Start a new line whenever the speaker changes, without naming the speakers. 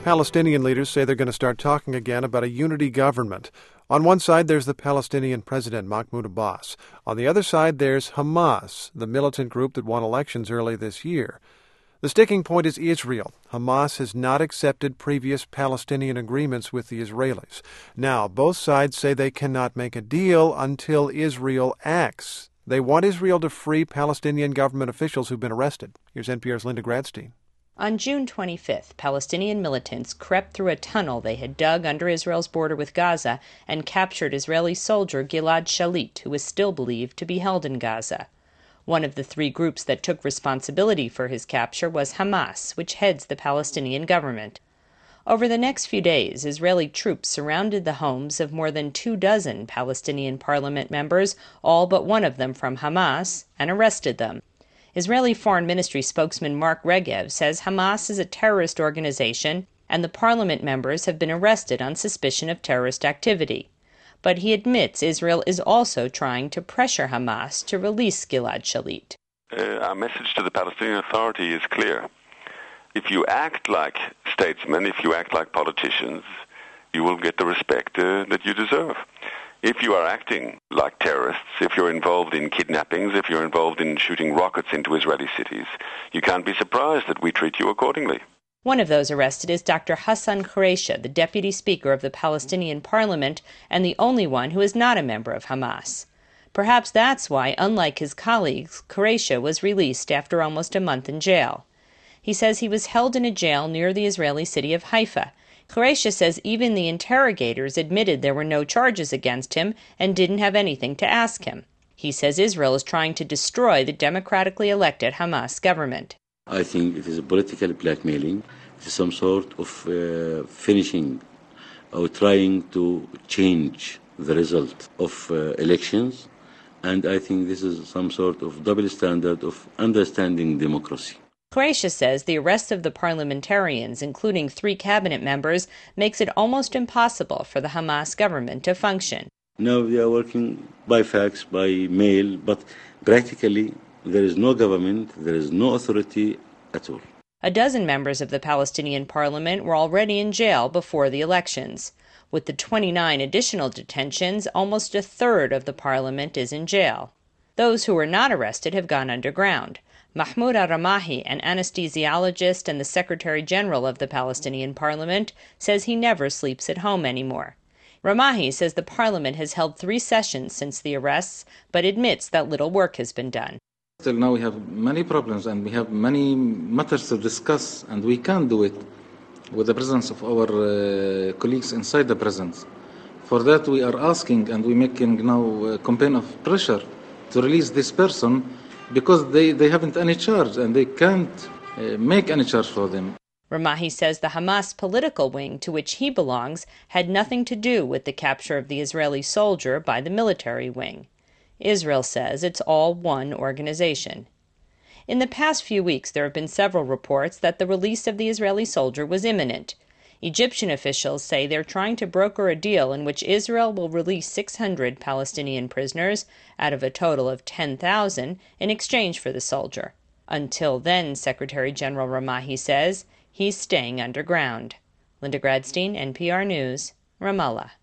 Palestinian leaders say they're going to start talking again about a unity government. On one side, there's the Palestinian president, Mahmoud Abbas. On the other side, there's Hamas, the militant group that won elections early this year. The sticking point is Israel. Hamas has not accepted previous Palestinian agreements with the Israelis. Now, both sides say they cannot make a deal until Israel acts. They want Israel to free Palestinian government officials who've been arrested. Here's NPR's Linda Gradstein.
On June 25th, Palestinian militants crept through a tunnel they had dug under Israel's border with Gaza and captured Israeli soldier Gilad Shalit, who is still believed to be held in Gaza. One of the three groups that took responsibility for his capture was Hamas, which heads the Palestinian government. Over the next few days, Israeli troops surrounded the homes of more than 24 Palestinian parliament members, all but one of them from Hamas, and arrested them. Israeli Foreign Ministry spokesman Mark Regev says Hamas is a terrorist organization and the parliament members have been arrested on suspicion of terrorist activity. But he admits Israel is also trying to pressure Hamas to release Gilad Shalit.
Our message to the Palestinian Authority is clear. If you act like statesmen, if you act like politicians, you will get the respect that you deserve. If you are acting like terrorists, if you're involved in kidnappings, if you're involved in shooting rockets into Israeli cities, you can't be surprised that we treat you accordingly.
One of those arrested is Dr. Hassan Khuraisha, the deputy speaker of the Palestinian parliament and the only one who is not a member of Hamas. Perhaps that's why, unlike his colleagues, Khuraisha was released after almost a month in jail. He says he was held in a jail near the Israeli city of Haifa. Khuraisha says even the interrogators admitted there were no charges against him and didn't have anything to ask him. He says Israel is trying to destroy the democratically elected Hamas government.
I think it is a political blackmailing. It is some sort of finishing or trying to change the result of elections. And I think this is some sort of double standard of understanding democracy.
Khuraisha says the arrest of the parliamentarians, including 3 cabinet members, makes it almost impossible for the Hamas government to function.
Now they are working by fax, by mail, but practically there is no government, there is no authority at all.
A dozen members of the Palestinian parliament were already in jail before the elections. With the 29 additional detentions, almost a third of the parliament is in jail. Those who were not arrested have gone underground. Mahmoud al-Ramahi, an anesthesiologist and the Secretary General of the Palestinian Parliament, says he never sleeps at home anymore. Ramahi says the parliament has held 3 sessions since the arrests, but admits that little work has been done.
Still now we have many problems and we have many matters to discuss, and we can't do it with the presence of our colleagues inside the presence. For that we are asking and we're making now a campaign of pressure to release this person, because they haven't any charge and they can't make any charge for them.
Ramahi says the Hamas political wing, to which he belongs, had nothing to do with the capture of the Israeli soldier by the military wing. Israel says it's all one organization. In the past few weeks, there have been several reports that the release of the Israeli soldier was imminent. Egyptian officials say they're trying to broker a deal in which Israel will release 600 Palestinian prisoners out of a total of 10,000 in exchange for the soldier. Until then, Secretary General Ramahi says he's staying underground. Linda Gradstein, NPR News, Ramallah.